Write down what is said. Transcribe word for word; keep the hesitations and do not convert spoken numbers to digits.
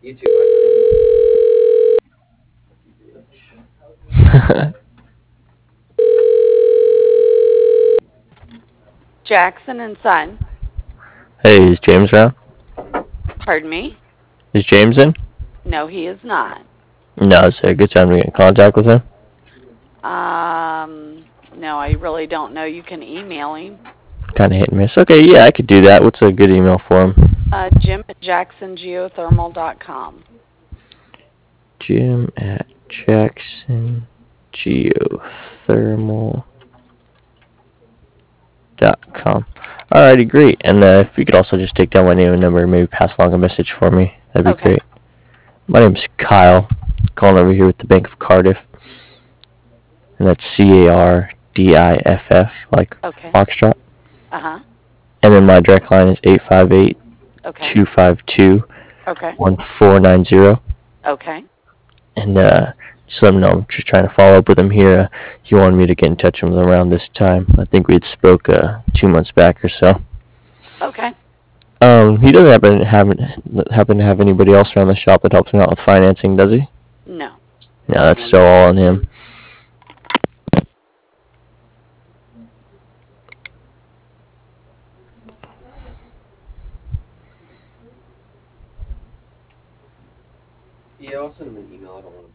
You too, bud. Jackson and Son. Hey, is James around? Pardon me? Is James in? No, he is not. No, is there a good time to get in contact with him? Um, no, I really don't know. You can email him. Kind of hit and miss. Okay, yeah, I could do that. What's a good email for him? Uh, Jim at jackson geothermal dot com. Jim at Jackson Geothermal dot com. Alrighty, great. And uh, if you could also just take down my name and number and maybe pass along a message for me, that'd be Okay. great. My name's Kyle, calling over here with the Bank of Cardiff, and that's C A R D I F F, like Okay. Foxtrot. Uh huh. And then my direct line is eight five eight, Okay. two five two, Okay. one four nine zero. Okay. And uh, just let him know I'm just trying to follow up with him here. Uh, he wanted me to get in touch with him around this time. I think we had spoke uh, two months back or so. Okay. Um, he doesn't happen to have happen to have anybody else around the shop that helps him out with financing, does he? No. No, that's still all on him. Yeah, I'll send him an email. I don't want to